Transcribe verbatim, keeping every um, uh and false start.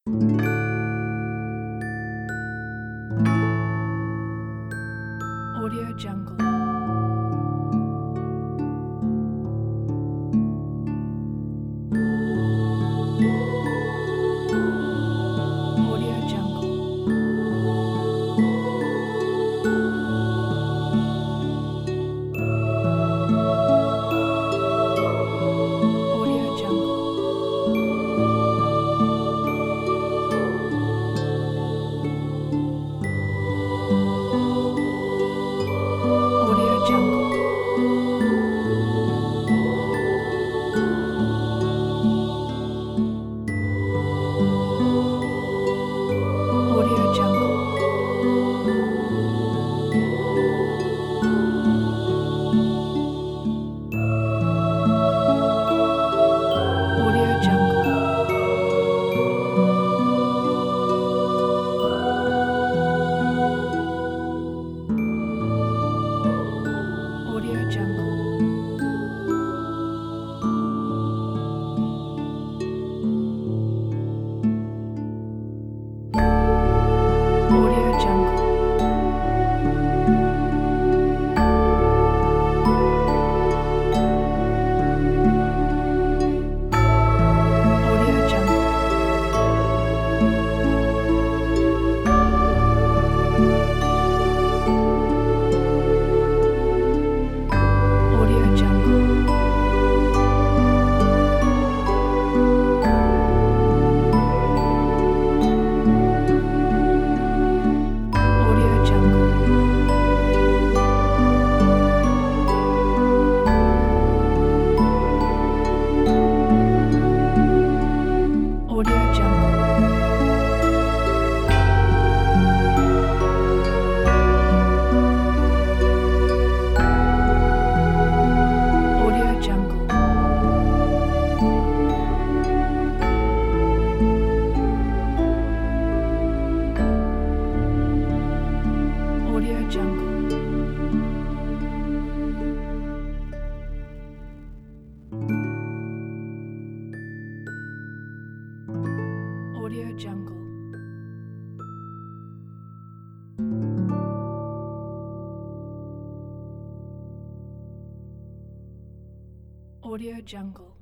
Audio Jungle. Audio Jungle. Audio Jungle. Audio Jungle. Audio Jungle. Audio Jungle. Audio Jungle. Audio Jungle. Audio Jungle. Audio Jungle. Audio Jungle. Audio Jungle. Audio Jungle. Audio Jungle. Audio Jungle. Audio Jungle.